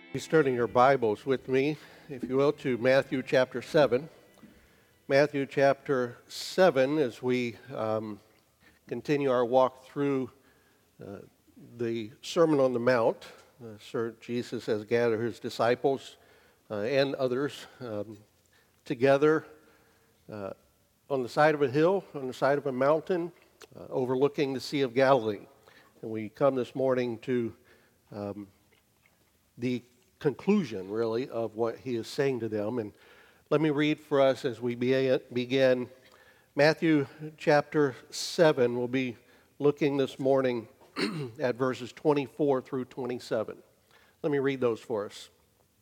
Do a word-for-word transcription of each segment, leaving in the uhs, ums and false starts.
Please turn in your Bibles with me, if you will, to Matthew chapter seven. Matthew chapter seven, as we um, continue our walk through uh, the Sermon on the Mount. Uh, Sir Jesus has gathered his disciples uh, and others um, together uh, on the side of a hill, on the side of a mountain, uh, overlooking the Sea of Galilee. And we come this morning to um, the conclusion, really, of what he is saying to them. And let me read for us as we begin. Matthew chapter seven. We'll be looking this morning at verses twenty-four through twenty-seven. Let me read those for us.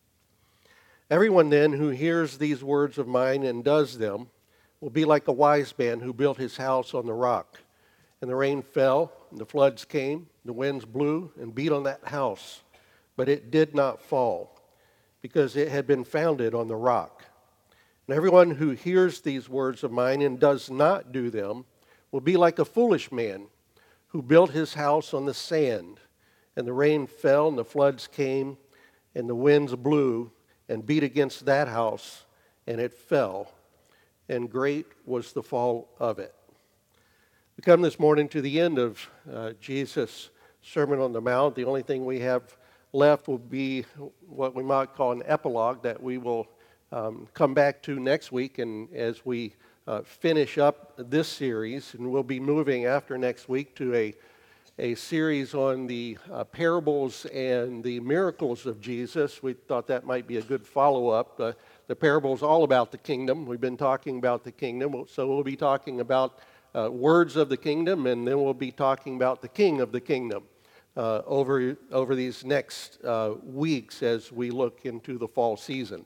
Everyone then who hears these words of mine and does them will be like a wise man who built his house on the rock. And the rain fell, and the floods came, the winds blew and beat on that house. But it did not fall, because it had been founded on the rock. And everyone who hears these words of mine and does not do them will be like a foolish man who built his house on the sand. And the rain fell, and the floods came, and the winds blew and beat against that house, and it fell. And great was the fall of it. We come this morning to the end of uh, Jesus' Sermon on the Mount. The only thing we have left will be what we might call an epilogue that we will um, come back to next week, and as we uh, finish up this series, and we'll be moving after next week to a a series on the uh, parables and the miracles of Jesus. We thought that might be a good follow-up. Uh, the parables all about the kingdom. We've been talking about the kingdom, so we'll be talking about uh, words of the kingdom, and then we'll be talking about the king of the kingdom. Uh, over over these next uh, weeks as we look into the fall season.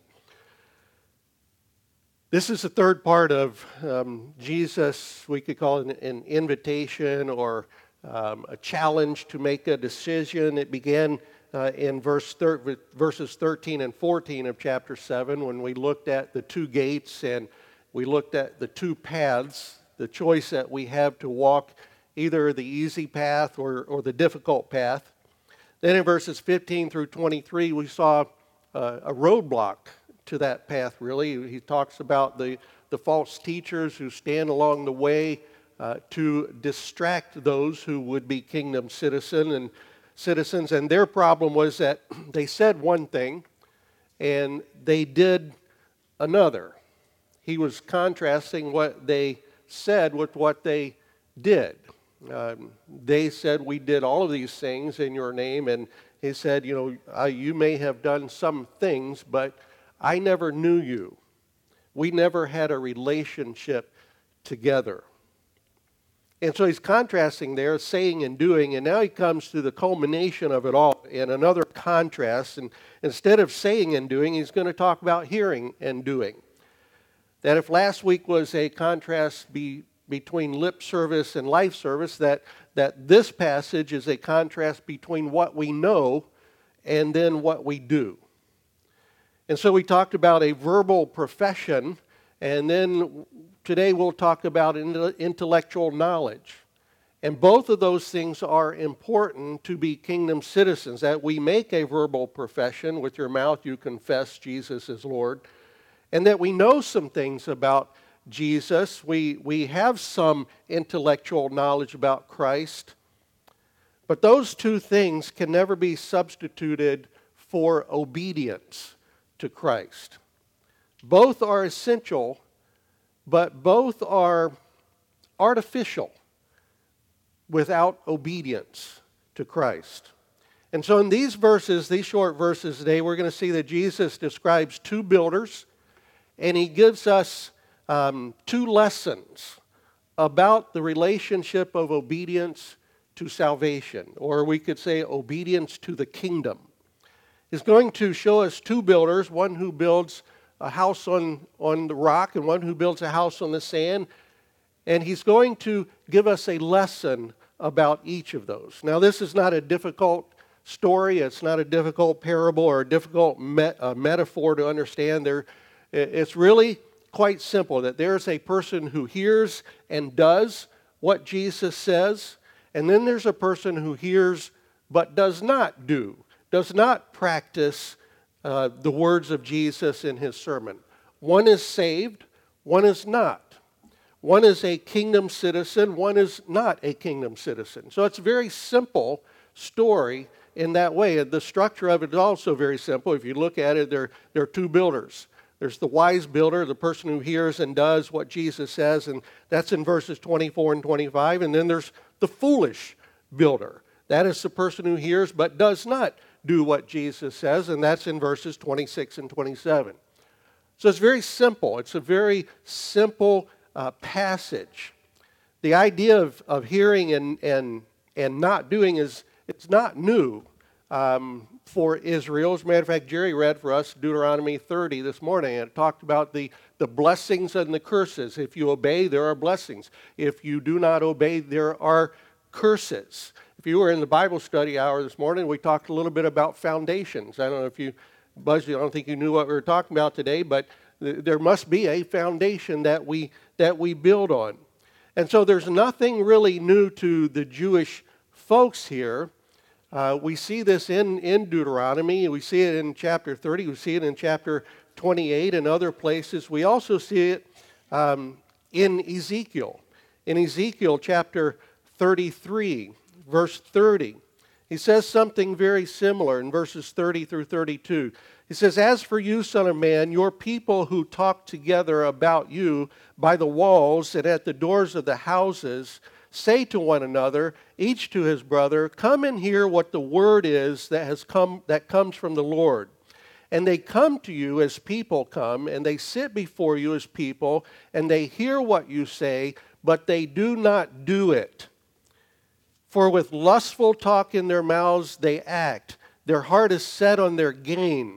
This is the third part of um, Jesus, we could call it an, an invitation or um, a challenge to make a decision. It began uh, in verse thir- verses thirteen and fourteen of chapter seven when we looked at the two gates and we looked at the two paths, the choice that we have to walk either the easy path or, or the difficult path. Then in verses fifteen through twenty-three, we saw uh, a roadblock to that path, really. He talks about the, the false teachers who stand along the way uh, to distract those who would be kingdom citizen and citizens. And their problem was that they said one thing and they did another. He was contrasting what they said with what they did. Um, they said, we did all of these things in your name, and he said, you know, uh, you may have done some things, but I never knew you. We never had a relationship together. And so he's contrasting there, saying and doing, and now he comes to the culmination of it all in another contrast, and instead of saying and doing, he's going to talk about hearing and doing. That if last week was a contrast be between lip service and life service, that, that this passage is a contrast between what we know and then what we do. And so we talked about a verbal profession, and then today we'll talk about intellectual knowledge. And both of those things are important to be kingdom citizens, that we make a verbal profession. With your mouth you confess Jesus is Lord, and that we know some things about Jesus. We, we have some intellectual knowledge about Christ. But those two things can never be substituted for obedience to Christ. Both are essential, but both are artificial without obedience to Christ. And so in these verses, these short verses today, we're going to see that Jesus describes two builders, and he gives us Um, two lessons about the relationship of obedience to salvation, or we could say obedience to the kingdom. He's going to show us two builders, one who builds a house on, on the rock and one who builds a house on the sand, and he's going to give us a lesson about each of those. Now, this is not a difficult story. It's not a difficult parable or a difficult met, uh, metaphor to understand. There, it's really quite simple, that there's a person who hears and does what Jesus says, and then there's a person who hears but does not do, does not practice uh, the words of Jesus in his sermon. One is saved, one is not. One is a kingdom citizen, one is not a kingdom citizen. So it's a very simple story in that way. And the structure of it is also very simple. If you look at it, there, there are two builders. There's the wise builder, the person who hears and does what Jesus says, and that's in verses twenty-four and twenty-five. And then there's the foolish builder. That is the person who hears but does not do what Jesus says, and that's in verses twenty-six and twenty-seven. So it's very simple. It's a very simple uh, passage. The idea of, of hearing and, and, and not doing is it's not new um, for Israel. As a matter of fact, Jerry read for us Deuteronomy thirty this morning, and it talked about the, the blessings and the curses. If you obey, there are blessings. If you do not obey, there are curses. If you were in the Bible study hour this morning, we talked a little bit about foundations. I don't know if you, Buzz, I don't think you knew what we were talking about today, but th- there must be a foundation that we that we build on. And so there's nothing really new to the Jewish folks here. Uh, we see this in, in Deuteronomy. We see it in chapter thirty. We see it in chapter twenty-eight and other places. We also see it um, in Ezekiel. In Ezekiel chapter thirty-three, verse thirty, he says something very similar in verses thirty through thirty-two. He says, "As for you, son of man, your people who talk together about you by the walls and at the doors of the houses, say to one another, each to his brother, come and hear what the word is that has come that comes from the Lord. And they come to you as people come, and they sit before you as people, and they hear what you say, but they do not do it. For with lustful talk in their mouths they act. Their heart is set on their gain.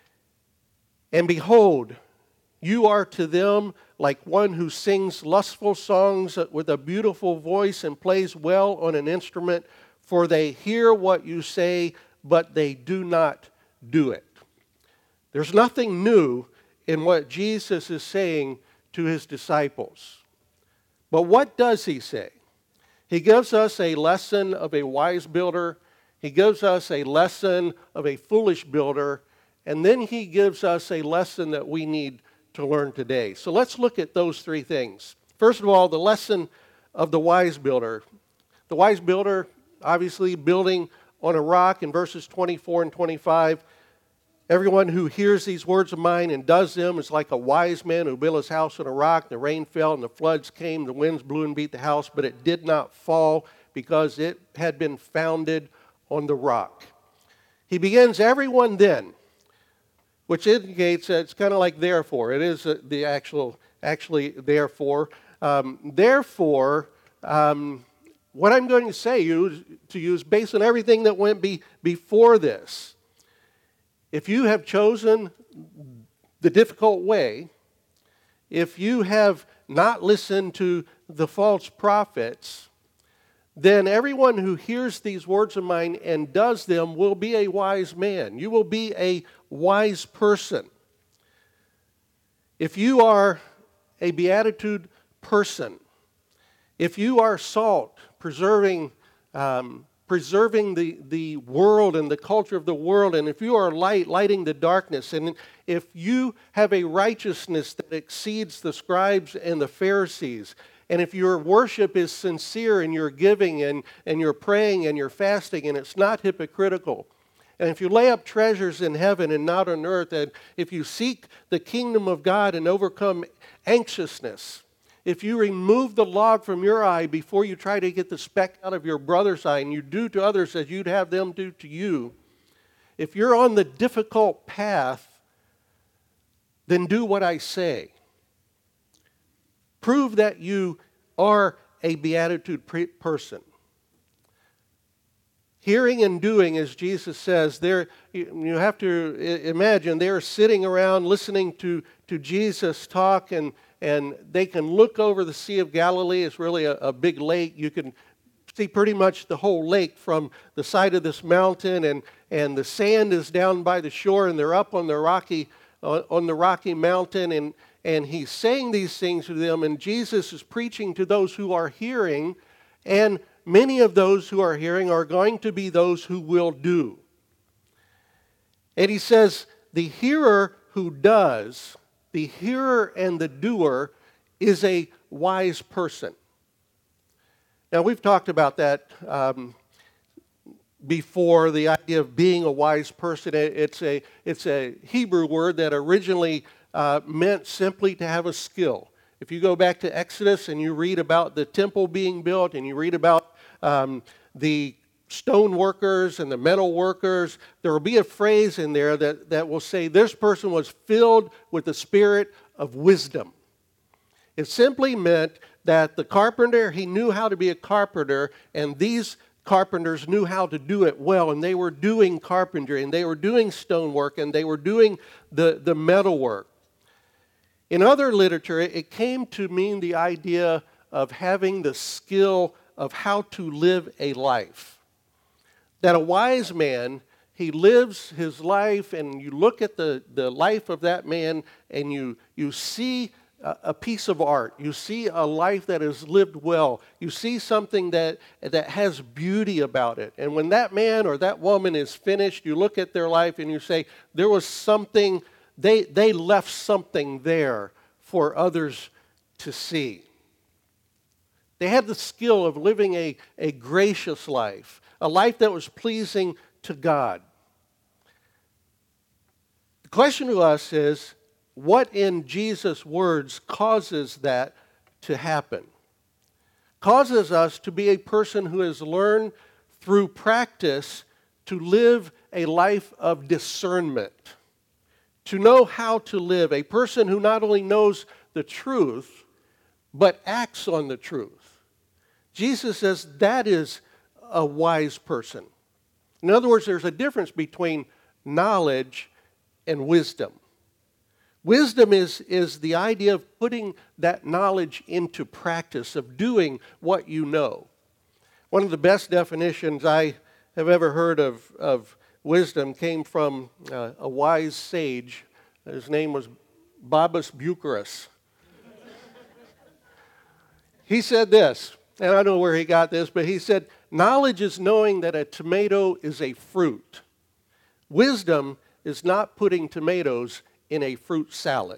And behold, you are to them like one who sings lustful songs with a beautiful voice and plays well on an instrument, for they hear what you say, but they do not do it." There's nothing new in what Jesus is saying to his disciples. But what does he say? He gives us a lesson of a wise builder. He gives us a lesson of a foolish builder. And then he gives us a lesson that we need to learn today. So let's look at those three things. First of all, the lesson of the wise builder. The wise builder, obviously building on a rock in verses twenty-four and twenty-five. Everyone who hears these words of mine and does them is like a wise man who built his house on a rock. The rain fell and the floods came. The winds blew and beat the house, but it did not fall because it had been founded on the rock. He begins, everyone then, which indicates that it's kind of like therefore. It is the actual, actually therefore. Um, therefore, um, what I'm going to say you, to you is based on everything that went be, before this. If you have chosen the difficult way, if you have not listened to the false prophets, then everyone who hears these words of mine and does them will be a wise man. You will be a wise person. If you are a beatitude person, if you are salt, preserving um, preserving the, the world and the culture of the world, and if you are light, lighting the darkness, and if you have a righteousness that exceeds the scribes and the Pharisees, and if your worship is sincere and you're giving and, and you're praying and you're fasting and it's not hypocritical, and if you lay up treasures in heaven and not on earth, and if you seek the kingdom of God and overcome anxiousness, if you remove the log from your eye before you try to get the speck out of your brother's eye, and you do to others as you'd have them do to you, if you're on the difficult path, then do what I say. Prove that you are a beatitude person. Hearing and doing, as Jesus says, there you have to imagine they're sitting around listening to, to Jesus talk, and, and they can look over the Sea of Galilee. It's really a, a big lake. You can see pretty much the whole lake from the side of this mountain, and, and the sand is down by the shore, and they're up on the rocky uh, on the rocky mountain, and, and he's saying these things to them, and Jesus is preaching to those who are hearing, and many of those who are hearing are going to be those who will do. And he says, the hearer who does, the hearer and the doer, is a wise person. Now, we've talked about that um, before, the idea of being a wise person. It's a, it's a Hebrew word that originally uh, meant simply to have a skill. If you go back to Exodus and you read about the temple being built and you read about um, the stone workers and the metal workers, there will be a phrase in there that, that will say this person was filled with the spirit of wisdom. It simply meant that the carpenter, he knew how to be a carpenter, and these carpenters knew how to do it well, and they were doing carpentry, and they were doing stonework, and they were doing the, the metal work. In other literature, it came to mean the idea of having the skill of how to live a life. That a wise man, he lives his life, and you look at the, the life of that man, and you, you see a, a piece of art. You see a life that is lived well. You see something that, that has beauty about it. And when that man or that woman is finished, you look at their life and you say, there was something, they, they left something there for others to see. They had the skill of living a, a gracious life, a life that was pleasing to God. The question to us is, what in Jesus' words causes that to happen? Causes us to be a person who has learned through practice to live a life of discernment, to know how to live, a person who not only knows the truth, but acts on the truth. Jesus says that is a wise person. In other words, there's a difference between knowledge and wisdom. Wisdom is, is the idea of putting that knowledge into practice, of doing what you know. One of the best definitions I have ever heard of, of wisdom came from uh, a wise sage. His name was Babus Bucharest. He said this, and I don't know where he got this, but he said, knowledge is knowing that a tomato is a fruit. Wisdom is not putting tomatoes in a fruit salad.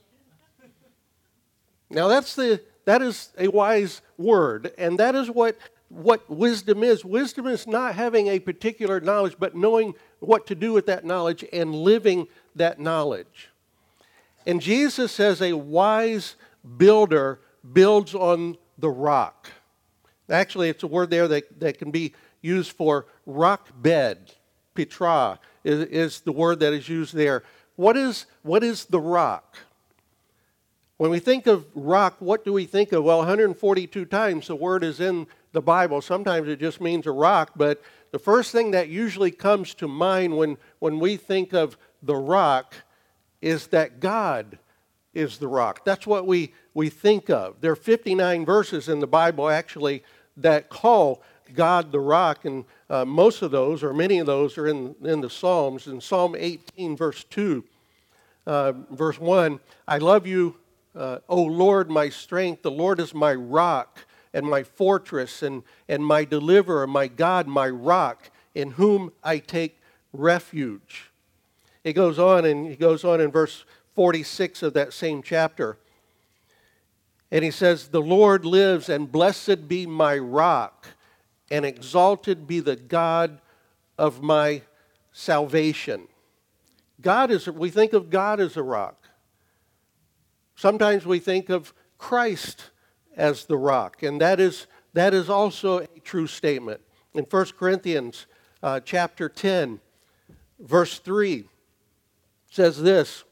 Now that's the that is a wise word, and that is what, what wisdom is. Wisdom is not having a particular knowledge, but knowing what to do with that knowledge and living that knowledge. And Jesus says a wise builder builds on the rock. Actually, it's a word there that, that can be used for rock bed. Petra is, is the word that is used there. What is, what is the rock? When we think of rock, what do we think of? Well, one hundred forty-two times the word is in the Bible. Sometimes it just means a rock, but the first thing that usually comes to mind when, when we think of the rock is that God is the rock. That's what we, we think of. There are fifty-nine verses in the Bible, actually, that call God the rock, and uh, most of those, or many of those, are in, in the Psalms. In Psalm eighteen, verse two, uh, verse one, I love you, uh, O Lord, my strength. The Lord is my rock and my fortress and, and my deliverer, my God, my rock, in whom I take refuge. It goes on, and he goes on in verse forty-six of that same chapter. And he says, the Lord lives, and blessed be my rock, and exalted be the God of my salvation. God is, we think of God as a rock. Sometimes we think of Christ as the rock, and that is, that is also a true statement. In First Corinthians uh, chapter ten, verse three, it says this,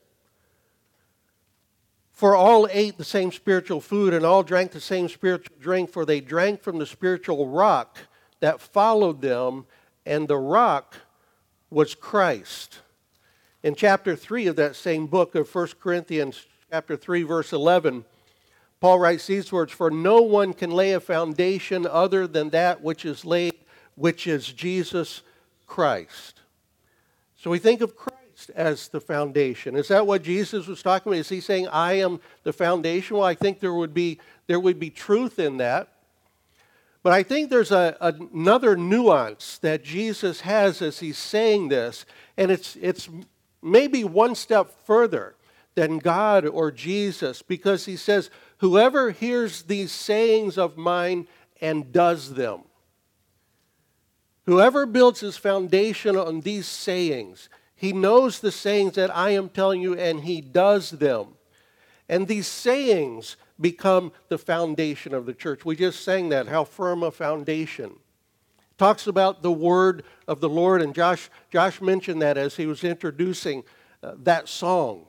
for all ate the same spiritual food, and all drank the same spiritual drink, for they drank from the spiritual rock that followed them, and the rock was Christ. In chapter three of that same book of First Corinthians, chapter three, verse eleven, Paul writes these words, for no one can lay a foundation other than that which is laid, which is Jesus Christ. So we think of Christ as the foundation. Is that what Jesus was talking about? Is he saying, I am the foundation? Well, I think there would be, there would be truth in that. But I think there's a, another nuance that Jesus has as he's saying this, and it's, it's maybe one step further than God or Jesus, because he says, whoever hears these sayings of mine and does them. Whoever builds his foundation on these sayings, he knows the sayings that I am telling you, and he does them. And these sayings become the foundation of the church. We just sang that, how firm a foundation. Talks about the word of the Lord, and Josh, Josh mentioned that as he was introducing uh, that song.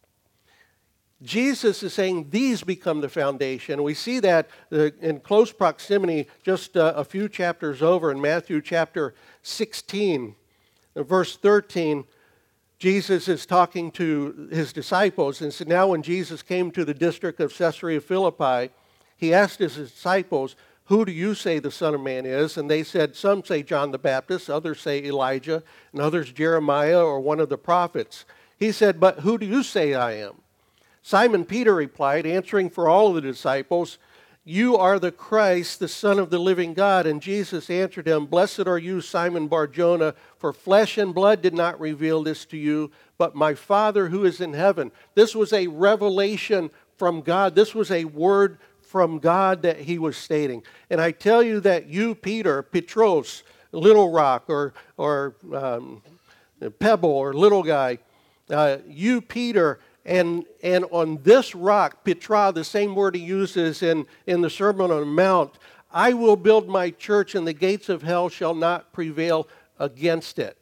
Jesus is saying these become the foundation. We see that uh, in close proximity just uh, a few chapters over in Matthew chapter sixteen, verse thirteen. Jesus is talking to his disciples and said, now when Jesus came to the district of Caesarea Philippi, he asked his disciples, who do you say the Son of Man is? And they said, some say John the Baptist, others say Elijah, and others Jeremiah or one of the prophets. He said, but who do you say I am? Simon Peter replied, answering for all of the disciples, you are the Christ, the Son of the living God. And Jesus answered him, blessed are you, Simon Bar-Jonah, for flesh and blood did not reveal this to you, but my Father who is in heaven. This was a revelation from God. This was a word from God that he was stating. And I tell you that you, Peter, Petros, little rock, or, or um, pebble, or little guy, uh, you, Peter, And, and on this rock, Petra, the same word he uses in, in the Sermon on the Mount, I will build my church and the gates of hell shall not prevail against it.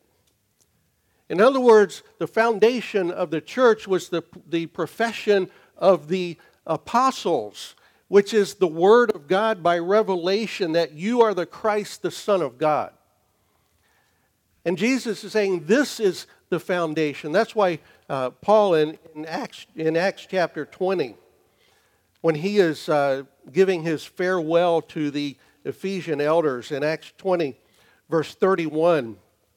In other words, the foundation of the church was the, the profession of the apostles, which is the word of God by revelation that you are the Christ, the Son of God. And Jesus is saying this is the foundation. That's why uh, Paul in, in, Acts, in Acts chapter twenty, when he is uh, giving his farewell to the Ephesian elders in Acts twenty, verse thirty-one,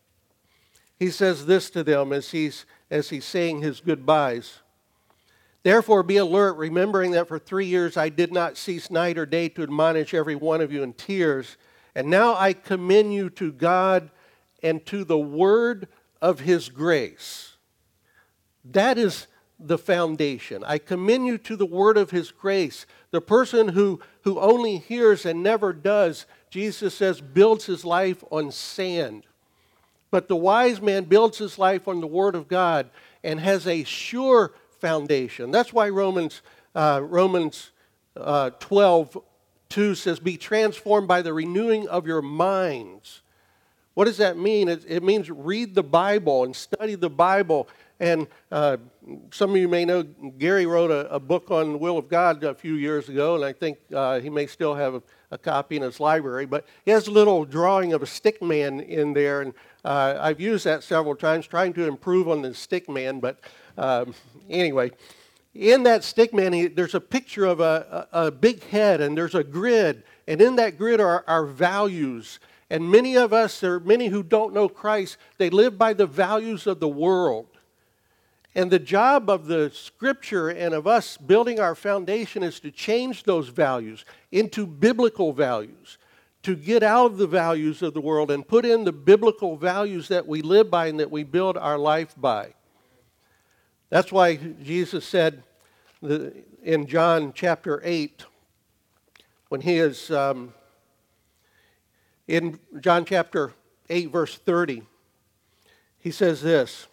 he says this to them as he's, as he's saying his goodbyes. Therefore be alert, remembering that for three years I did not cease night or day to admonish every one of you in tears. And now I commend you to God and to the word of his grace. That is the foundation. I commend you to the word of his grace. The person who, who only hears and never does, Jesus says, builds his life on sand. But the wise man builds his life on the word of God and has a sure foundation. That's why Romans, uh, Romans uh, twelve two says, be transformed by the renewing of your minds. What does that mean? It, it means read the Bible and study the Bible. And uh, some of you may know Gary wrote a, a book on the will of God a few years ago, and I think uh, he may still have a, a copy in his library. But he has a little drawing of a stick man in there, and uh, I've used that several times, trying to improve on the stick man. But um, anyway, in that stick man, he, there's a picture of a, a, a big head, and there's a grid, and in that grid are our values. And many of us, or many who don't know Christ, they live by the values of the world. And the job of the Scripture and of us building our foundation is to change those values into biblical values, to get out of the values of the world and put in the biblical values that we live by and that we build our life by. That's why Jesus said in John chapter eight, when he is um, in John chapter eight, verse thirty, he says this.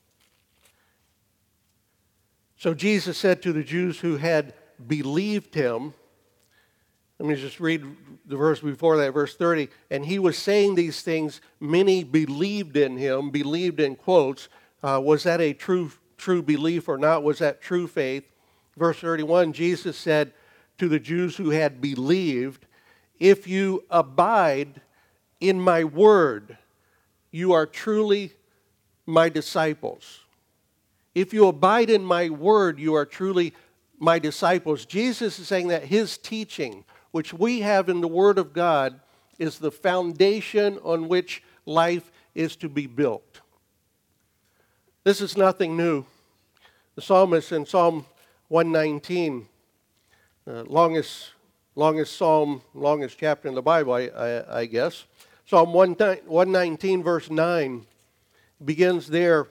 So Jesus said to the Jews who had believed him, let me just read the verse before that, verse thirty, and he was saying these things, many believed in him, believed in quotes. Uh, was that a true, true belief or not? Was that true faith? Verse thirty-one, Jesus said to the Jews who had believed, if you abide in my word, you are truly my disciples. If you abide in my word, you are truly my disciples. Jesus is saying that his teaching, which we have in the word of God, is the foundation on which life is to be built. This is nothing new. The psalmist in Psalm one nineteen, uh, longest, longest psalm, longest chapter in the Bible, I, I, I guess. Psalm one nineteen, verse nine, begins there.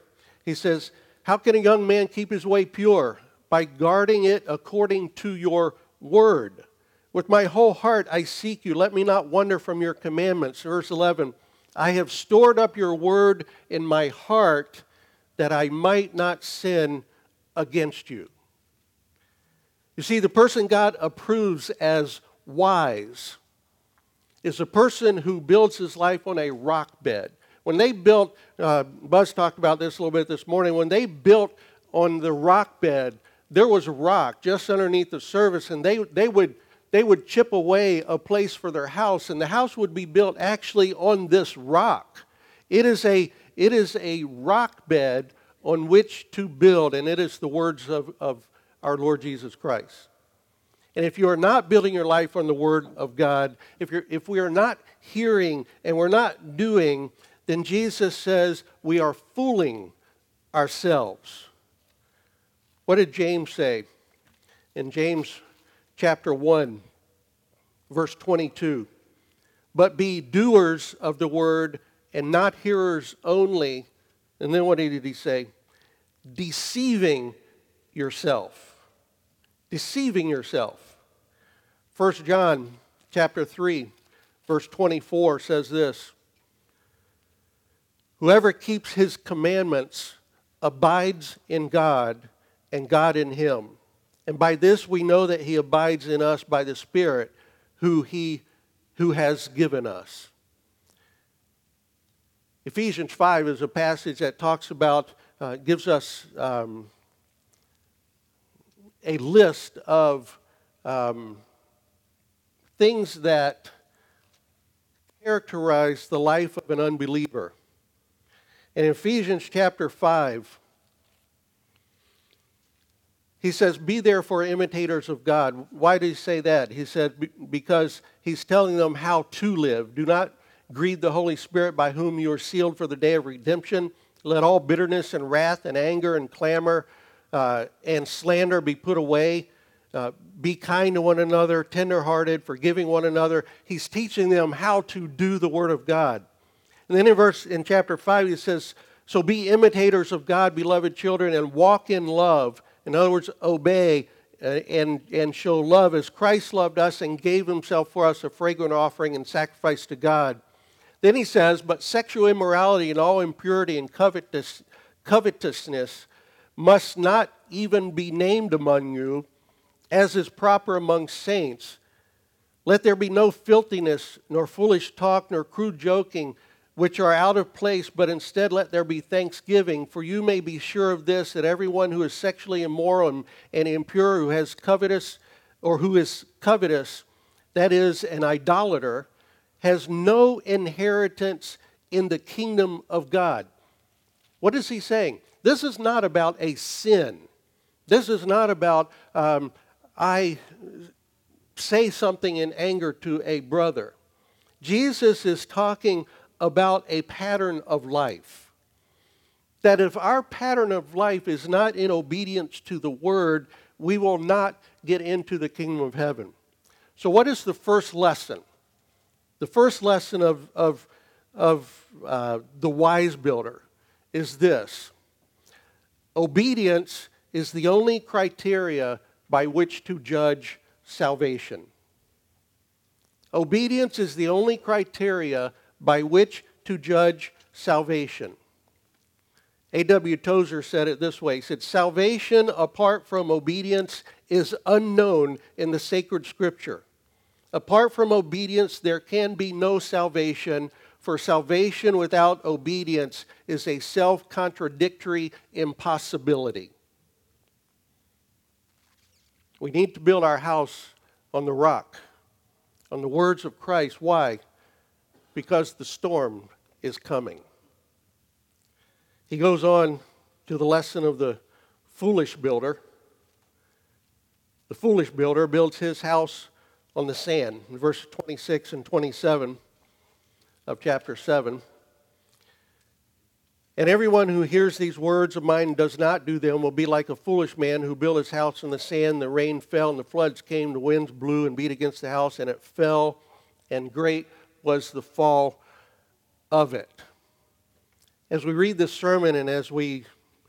He says, how can a young man keep his way pure? By guarding it according to your word. With my whole heart I seek you. Let me not wander from your commandments. Verse eleven, I have stored up your word in my heart that I might not sin against you. You see, the person God approves as wise is a person who builds his life on a rock bed. When they built, uh, Buzz talked about this a little bit this morning, when they built on the rock bed, there was a rock just underneath the surface, and they, they would they would chip away a place for their house, and the house would be built actually on this rock. It is a, it is a rock bed on which to build, and it is the words of, of our Lord Jesus Christ. And if you are not building your life on the Word of God, if, you're, if we are not hearing and we're not doing, then Jesus says we are fooling ourselves. What did James say? In James chapter one, verse twenty-two, but be doers of the word and not hearers only. And then what did he say? Deceiving yourself. Deceiving yourself. First John chapter three, verse twenty-four says this, whoever keeps his commandments abides in God, and God in him. And by this we know that he abides in us by the Spirit who he who has given us. Ephesians five is a passage that talks about, uh, gives us um, a list of um, things that characterize the life of an unbeliever. In Ephesians chapter five, he says, be therefore imitators of God. Why did he say that? He said, because he's telling them how to live. Do not grieve the Holy Spirit by whom you are sealed for the day of redemption. Let all bitterness and wrath and anger and clamor uh, and slander be put away. Uh, be kind to one another, tenderhearted, forgiving one another. He's teaching them how to do the Word of God. And then in verse in chapter five, he says, so be imitators of God, beloved children, and walk in love. In other words, obey uh, and, and show love as Christ loved us and gave himself for us a fragrant offering and sacrifice to God. Then he says, but sexual immorality and all impurity and covetous, covetousness must not even be named among you, as is proper among saints. Let there be no filthiness, nor foolish talk, nor crude joking, which are out of place, but instead let there be thanksgiving. For you may be sure of this, that everyone who is sexually immoral and, and impure, who has covetous, or who is covetous, that is, an idolater, has no inheritance in the kingdom of God. What is he saying? This is not about a sin. This is not about, um, I say something in anger to a brother. Jesus is talking about a pattern of life. That if our pattern of life is not in obedience to the Word, we will not get into the kingdom of heaven. So what is the first lesson? The first lesson of, of, of uh, the wise builder is this. Obedience is the only criteria by which to judge salvation. Obedience is the only criteria by which to judge salvation. A W Tozer said it this way. He said, salvation apart from obedience is unknown in the sacred scripture. Apart from obedience, there can be no salvation, for salvation without obedience is a self-contradictory impossibility. We need to build our house on the rock, on the words of Christ. Why? Because the storm is coming. He goes on to the lesson of the foolish builder. The foolish builder builds his house on the sand. In verses twenty-six and twenty-seven of chapter seven. And everyone who hears these words of mine and does not do them will be like a foolish man who built his house on the sand. The rain fell and the floods came, the winds blew and beat against the house, and it fell, and great was the fall of it. As we read this sermon and as we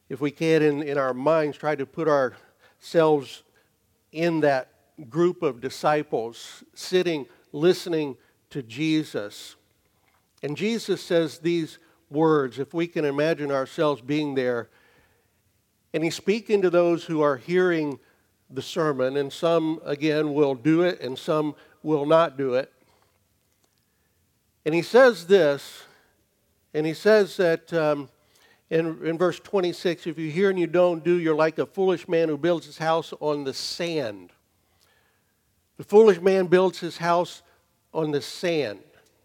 if we can, in, in our minds, try to put ourselves in that group of disciples, sitting, listening to Jesus. And Jesus says these words, if we can imagine ourselves being there, and he's speaking to those who are hearing the sermon, and some, again, will do it, and some will not do it. And he says this, and he says that um, in, in verse twenty-six, if you hear and you don't do, you're like a foolish man who builds his house on the sand. The foolish man builds his house on the sand.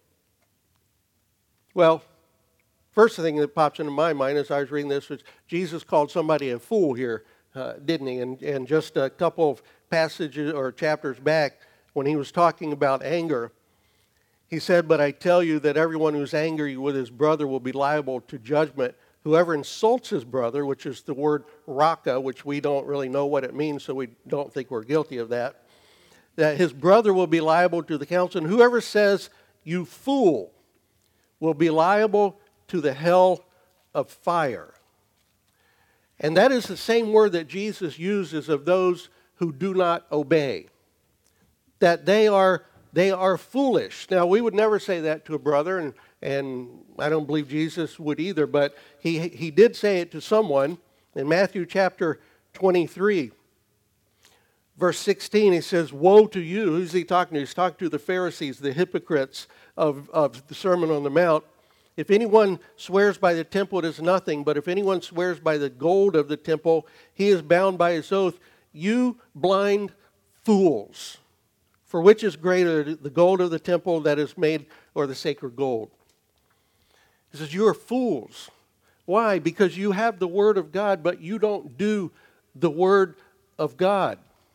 Well, first thing that pops into my mind as I was reading this was Jesus called somebody a fool here, uh, didn't he? And, and just a couple of passages or chapters back, when he was talking about anger, he said, "But I tell you that everyone who's angry with his brother will be liable to judgment. Whoever insults his brother," which is the word raka, which we don't really know what it means, so we don't think we're guilty of that, that his brother will be liable to the council. And whoever says, "You fool," will be liable to the hell of fire. And that is the same word that Jesus uses of those who do not obey. That they are they are foolish. Now, we would never say that to a brother, and, and I don't believe Jesus would either, but he, he did say it to someone in Matthew chapter twenty-three. Verse sixteen, he says, "Woe to you." Who's he talking to? He's talking to the Pharisees, the hypocrites of, of the Sermon on the Mount. "If anyone swears by the temple, it is nothing. But if anyone swears by the gold of the temple, he is bound by his oath. You blind fools! For which is greater, the gold of the temple that is made, or the sacred gold?" He says, you are fools. Why? Because you have the Word of God, but you don't do the Word of God.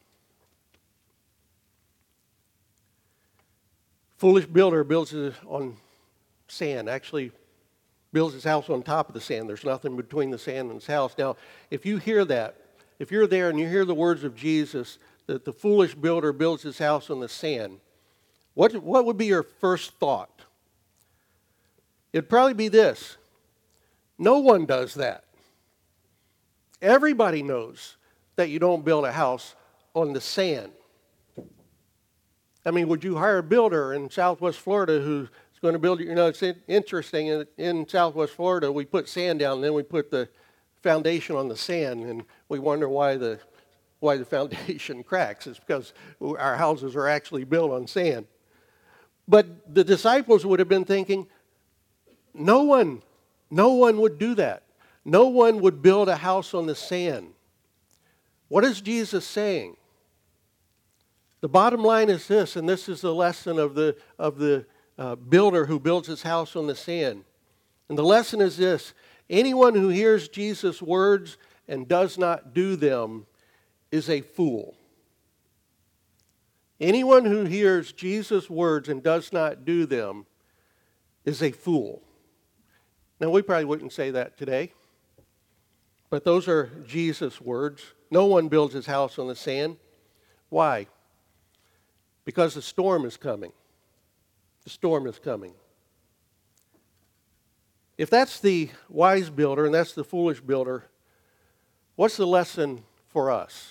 Foolish builder builds it on sand. Actually, builds his house on top of the sand. There's nothing between the sand and his house. Now, if you hear that, if you're there and you hear the words of Jesus, that the foolish builder builds his house on the sand, what, what would be your first thought? It'd probably be this: no one does that. Everybody knows that you don't build a house on the sand. I mean, would you hire a builder in Southwest Florida who's going to build, you know, it's interesting, in, in Southwest Florida, we put sand down, and then we put the foundation on the sand, and we wonder why the why the foundation cracks. It's because our houses are actually built on sand. But the disciples would have been thinking, no one, no one would do that. No one would build a house on the sand. What is Jesus saying? The bottom line is this, and this is the lesson of the of the uh, builder who builds his house on the sand. And the lesson is this: anyone who hears Jesus' words and does not do them is a fool. Anyone who hears Jesus' words and does not do them is a fool. Now, we probably wouldn't say that today, but those are Jesus' words. No one builds his house on the sand. Why? Because the storm is coming. The storm is coming. If that's the wise builder and that's the foolish builder, what's the lesson for us?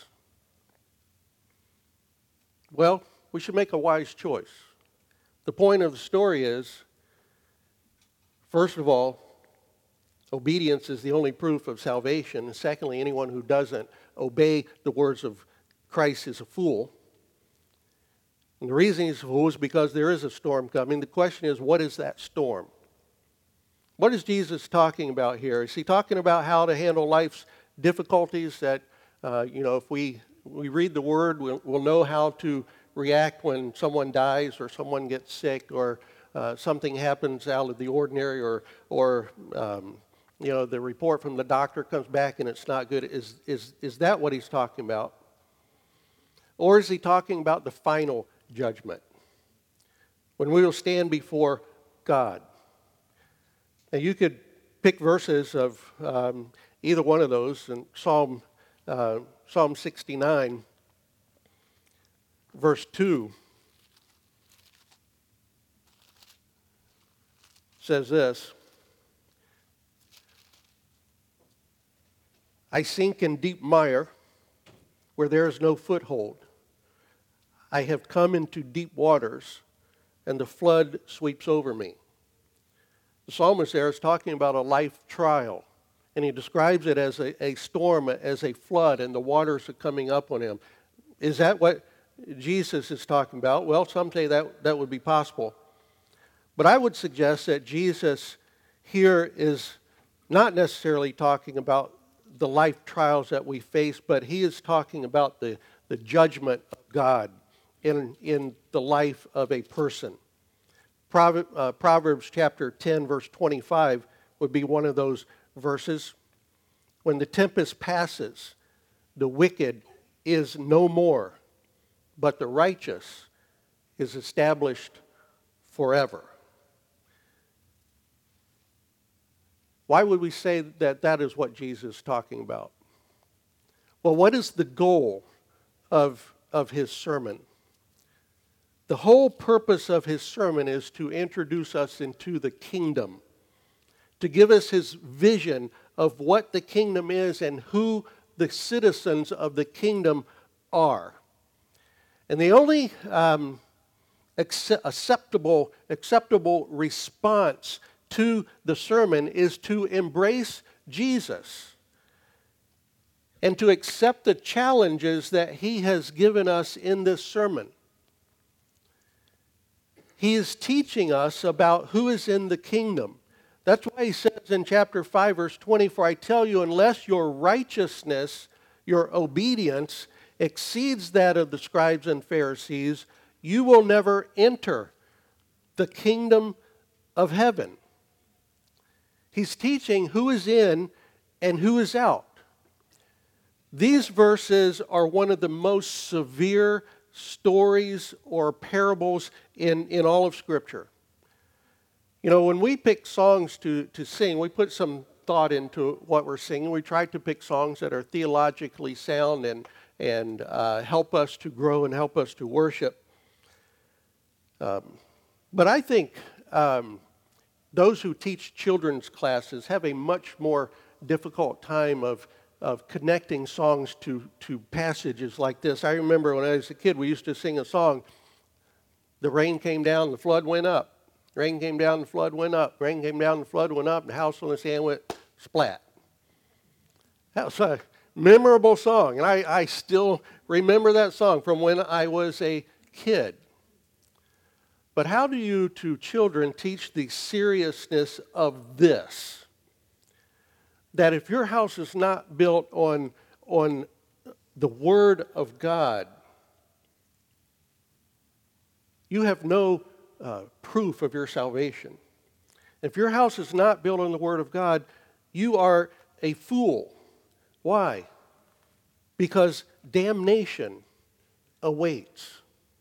Well, we should make a wise choice. The point of the story is, first of all, obedience is the only proof of salvation. And secondly, anyone who doesn't obey the words of Christ is a fool. And the reason he's a fool is because there is a storm coming. The question is, what is that storm? What is Jesus talking about here? Is he talking about how to handle life's difficulties, that, uh, you know, if we, we read the Word, we'll, we'll know how to react when someone dies or someone gets sick or uh, something happens out of the ordinary, or, or um, you know, the report from the doctor comes back and it's not good? Is, is, is that what he's talking about? Or is he talking about the final judgment, when we will stand before God? Now, you could pick verses of um, either one of those. In Psalm uh, Psalm sixty-nine, verse two, says this: I sink in deep mire where there is no foothold. I have come into deep waters, and the flood sweeps over me. The psalmist there is talking about a life trial, and he describes it as a, a storm, as a flood, and the waters are coming up on him. Is that what Jesus is talking about? Well, some say that, that would be possible. But I would suggest that Jesus here is not necessarily talking about the life trials that we face, but he is talking about the, the judgment of God in, in the life of a person. Proverbs, uh, Proverbs chapter ten, verse twenty-five would be one of those verses. When the tempest passes, the wicked is no more, but the righteous is established forever. Why would we say that that is what Jesus is talking about? Well, what is the goal of, of his sermon? The whole purpose of his sermon is to introduce us into the kingdom, to give us his vision of what the kingdom is and who the citizens of the kingdom are. And the only um, acceptable, acceptable response to the sermon is to embrace Jesus and to accept the challenges that he has given us in this sermon. He is teaching us about who is in the kingdom. That's why he says in chapter five, verse twenty, "For I tell you, unless your righteousness, your obedience, exceeds that of the scribes and Pharisees, you will never enter the kingdom of heaven." He's teaching who is in and who is out. These verses are one of the most severe stories or parables in, in all of Scripture. You know, when we pick songs to, to sing, we put some thought into what we're singing. We try to pick songs that are theologically sound and, and uh, help us to grow and help us to worship. Um, but I think um, those who teach children's classes have a much more difficult time of of connecting songs to, to passages like this. I remember when I was a kid, we used to sing a song, the rain came down, the flood went up. Rain came down, the flood went up. Rain came down, the flood went up, and the house on the sand went splat. That was a memorable song, and I, I still remember that song from when I was a kid. But how do you, to children, teach the seriousness of this? That if your house is not built on, on the Word of God, you have no uh, proof of your salvation. If your house is not built on the Word of God, you are a fool. Why? Because damnation awaits.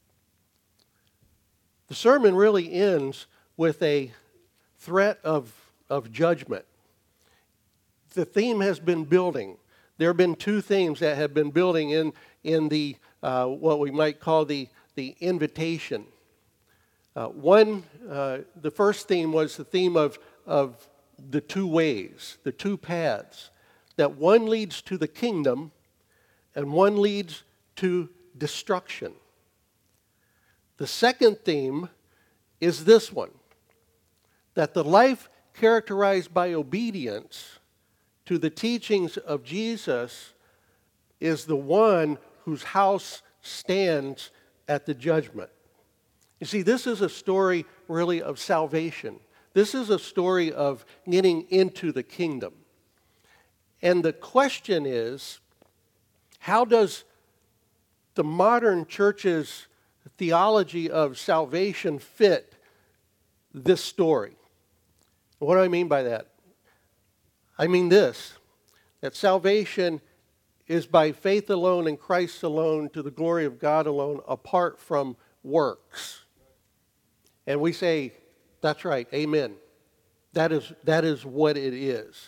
The sermon really ends with a threat of, of judgment. The theme has been building. There have been two themes that have been building in, in the uh, what we might call the, the invitation. Uh, one, uh, the first theme was the theme of, of the two ways, the two paths, that one leads to the kingdom and one leads to destruction. The second theme is this one, that the life characterized by obedience to the teachings of Jesus is the one whose house stands at the judgment. You see, this is a story really of salvation. This is a story of getting into the kingdom. And the question is, how does the modern church's theology of salvation fit this story? What do I mean by that? I mean this, that salvation is by faith alone in Christ alone to the glory of God alone, apart from works. And we say, that's right, amen. That is, that is what it is.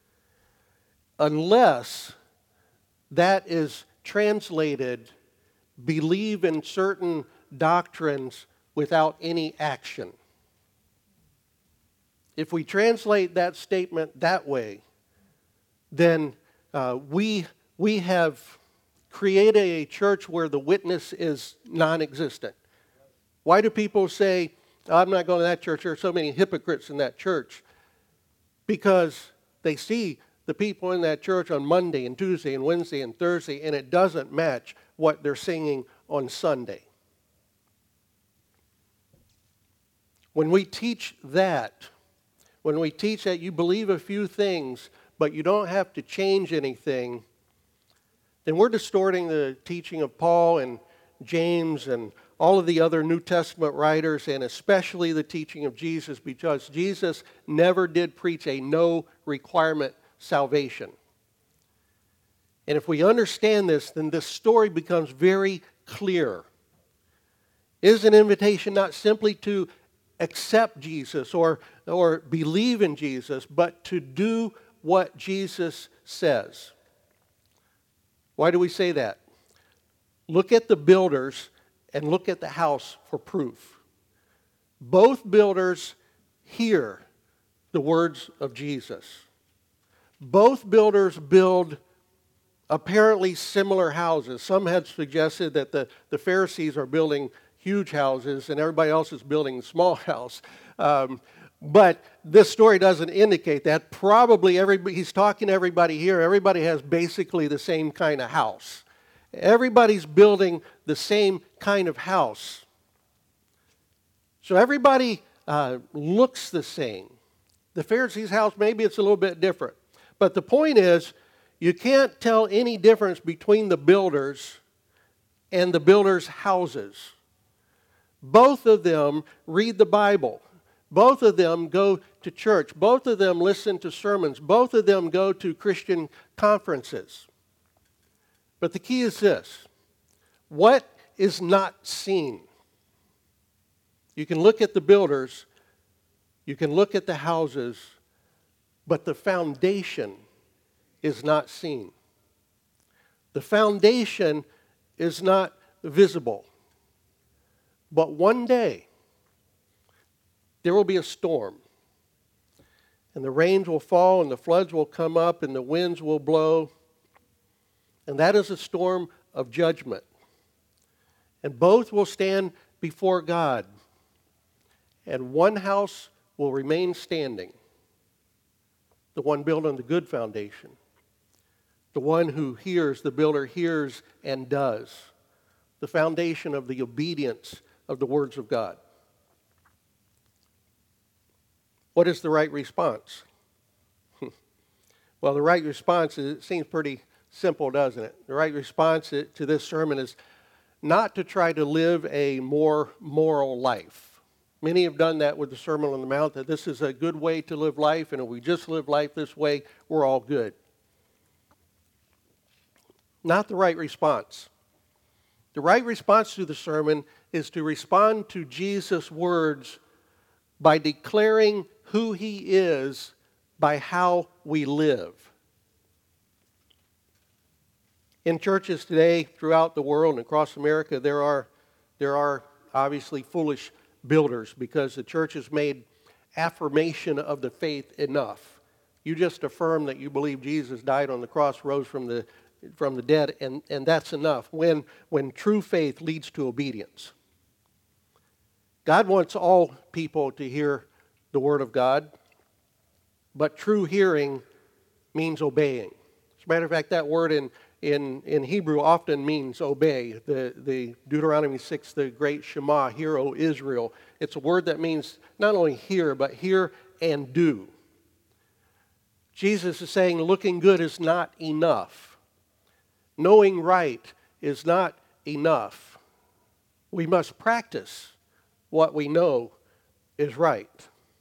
Unless that is translated, believe in certain doctrines without any action. If we translate that statement that way, then uh, we, we have created a church where the witness is non-existent. Why do people say, I'm not going to that church, there are so many hypocrites in that church? Because they see the people in that church on Monday and Tuesday and Wednesday and Thursday, and it doesn't match what they're singing on Sunday. When we teach that, when we teach that you believe a few things, but you don't have to change anything, then we're distorting the teaching of Paul and James and all of the other New Testament writers, and especially the teaching of Jesus, because Jesus never did preach a no requirement salvation. And if we understand this, then this story becomes very clear. It is an invitation not simply to accept Jesus or, or believe in Jesus, but to do what Jesus says. Why do we say that? Look at the builders and look at the house for proof. Both builders hear the words of Jesus. Both builders build apparently similar houses. Some had suggested that the, the Pharisees are building huge houses and everybody else is building a small house. Um, but this story doesn't indicate that. Probably everybody, he's talking to everybody here. Everybody has basically the same kind of house. Everybody's building the same kind of house. So everybody uh, looks the same. The Pharisees' house, maybe it's a little bit different. But the point is, you can't tell any difference between the builders and the builders' houses. Both of them read the Bible. Both of them go to church. Both of them listen to sermons. Both of them go to Christian conferences. But the key is this: what is not seen? You can look at the builders, you can look at the houses, but the foundation is not seen. The foundation is not visible. But one day, there will be a storm, and the rains will fall, and the floods will come up, and the winds will blow, and that is a storm of judgment. And both will stand before God, and one house will remain standing, the one built on the good foundation, the one who hears, the builder hears and does, the foundation of the obedience of the words of God. What is the right response? Well, the right response is, it seems pretty simple, doesn't it? The right response to this sermon is not to try to live a more moral life. Many have done that with the Sermon on the Mount, that this is a good way to live life, and if we just live life this way, we're all good. Not the right response. The right response to the sermon is to respond to Jesus' words by declaring who he is by how we live. In churches today throughout the world and across America, there are, there are obviously foolish builders because the church has made affirmation of the faith enough. You just affirm that you believe Jesus died on the cross, rose from the from the dead, and, and that's enough when, when true faith leads to obedience. God wants all people to hear the Word of God, but true hearing means obeying. As a matter of fact, that word in, in, in Hebrew often means obey. The, the Deuteronomy six, the great Shema, hear, O Israel. It's a word that means not only hear, but hear and do. Jesus is saying looking good is not enough. Knowing right is not enough. We must practice what we know is right.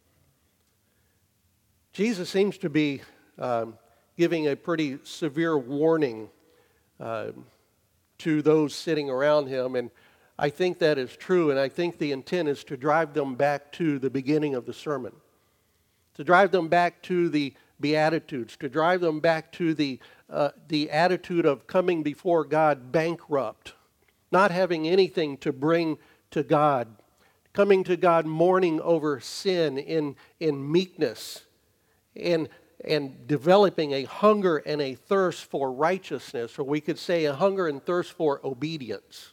Jesus seems to be um, giving a pretty severe warning uh, to those sitting around him, and I think that is true, and I think the intent is to drive them back to the beginning of the sermon, to drive them back to the Beatitudes, to drive them back to the uh, the attitude of coming before God bankrupt, not having anything to bring to God, coming to God mourning over sin in, in meekness, and, and developing a hunger and a thirst for righteousness, or we could say a hunger and thirst for obedience.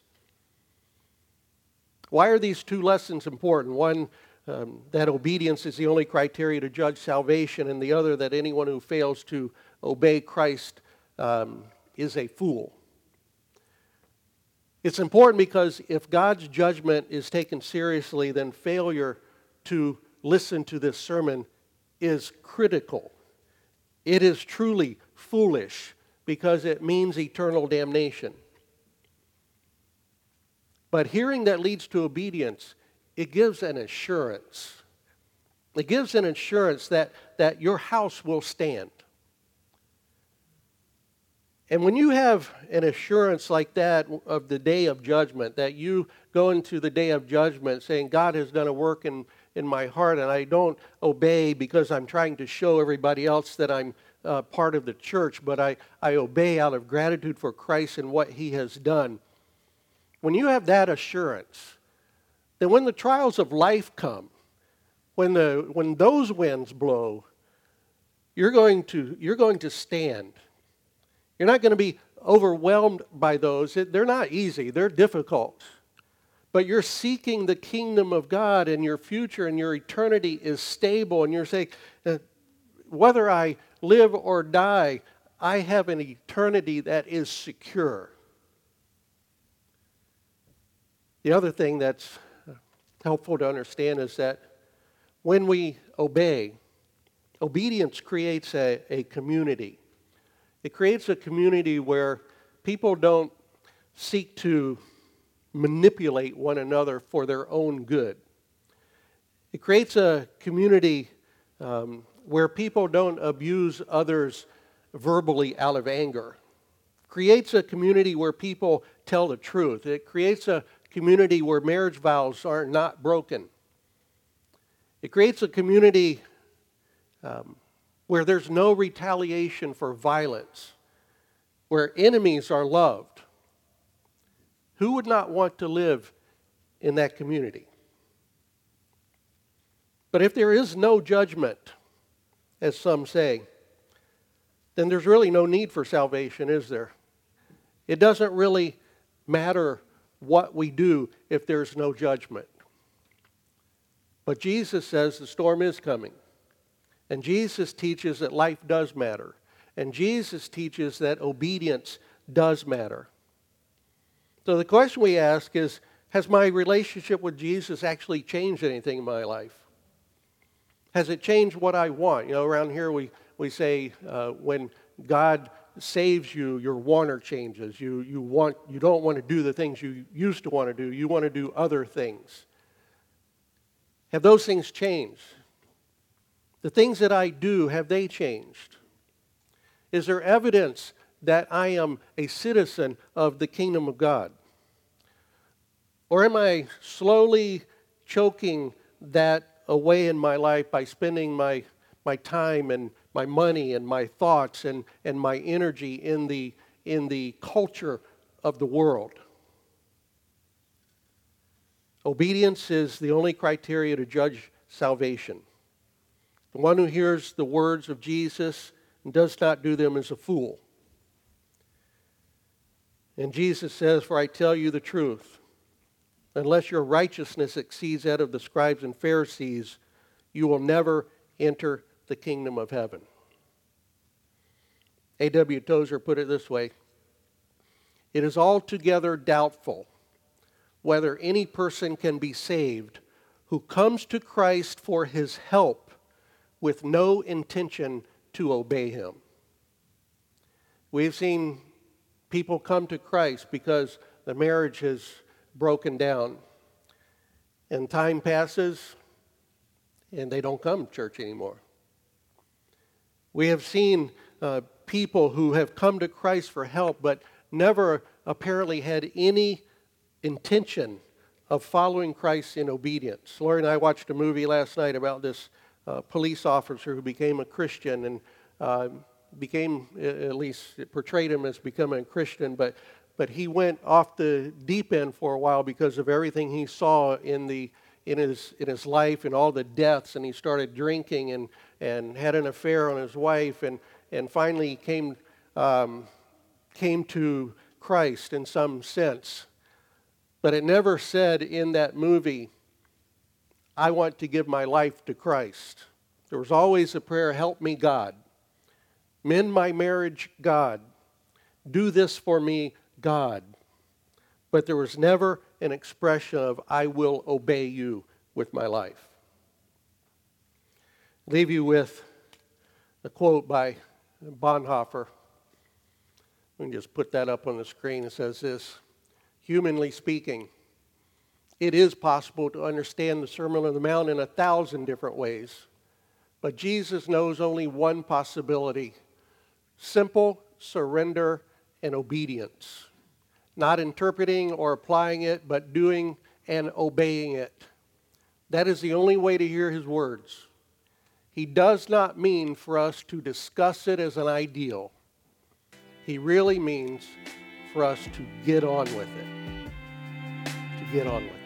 Why are these two lessons important? One, um, that obedience is the only criteria to judge salvation, and the other, that anyone who fails to obey Christ um, is a fool. It's important because if God's judgment is taken seriously, then failure to listen to this sermon is critical. It is truly foolish because it means eternal damnation. But hearing that leads to obedience, it gives an assurance. It gives an assurance that, that your house will stand. And when you have an assurance like that of the day of judgment, that you go into the day of judgment saying, God has done a work in, in my heart, and I don't obey because I'm trying to show everybody else that I'm uh, part of the church, but I, I obey out of gratitude for Christ and what He has done. When you have that assurance, then when the trials of life come, when the when those winds blow, you're going to you're going to stand. You're not going to be overwhelmed by those. They're not easy. They're difficult. But you're seeking the kingdom of God, and your future and your eternity is stable. And you're saying, whether I live or die, I have an eternity that is secure. The other thing that's helpful to understand is that when we obey, obedience creates a, a community. It creates a community where people don't seek to manipulate one another for their own good. It creates a community um, where people don't abuse others verbally out of anger. It creates a community where people tell the truth. It creates a community where marriage vows are not broken. It creates a community um, where there's no retaliation for violence, where enemies are loved. Who would not want to live in that community? But if there is no judgment, as some say, then there's really no need for salvation, is there? It doesn't really matter what we do if there's no judgment. But Jesus says the storm is coming. And Jesus teaches that life does matter. And Jesus teaches that obedience does matter. So the question we ask is, has my relationship with Jesus actually changed anything in my life? Has it changed what I want? You know, around here we, we say uh, when God saves you, your wanter changes. You, you, want, you don't want to do the things you used to want to do. You want to do other things. Have those things changed? The things that I do, have they changed? Is there evidence that I am a citizen of the kingdom of God? Or am I slowly choking that away in my life by spending my, my time and my money and my thoughts and, and my energy in the, in the culture of the world? Obedience is the only criteria to judge salvation. The one who hears the words of Jesus and does not do them is a fool. And Jesus says, "For I tell you the truth, unless your righteousness exceeds that of the scribes and Pharisees, you will never enter the kingdom of heaven." A W Tozer put it this way: "It is altogether doubtful whether any person can be saved who comes to Christ for his help with no intention to obey Him." We've seen people come to Christ because the marriage has broken down. And time passes, and they don't come to church anymore. We have seen uh, people who have come to Christ for help, but never apparently had any intention of following Christ in obedience. Lori and I watched a movie last night about this uh, police officer who became a Christian and uh, became, at least it portrayed him as becoming a Christian, but but he went off the deep end for a while because of everything he saw in the in his in his life and all the deaths, and he started drinking and, and had an affair on his wife, and, and finally came um, came to Christ in some sense. But it never said in that movie, I want to give my life to Christ. There was always a prayer, help me, God. Mend my marriage, God. Do this for me, God. But there was never an expression of, I will obey you with my life. I'll leave you with a quote by Bonhoeffer. We can just put that up on the screen. It says this, humanly speaking, it is possible to understand the Sermon on the Mount in a thousand different ways. But Jesus knows only one possibility, simple surrender and obedience. Not interpreting or applying it, but doing and obeying it. That is the only way to hear his words. He does not mean for us to discuss it as an ideal. He really means for us to get on with it. To get on with it.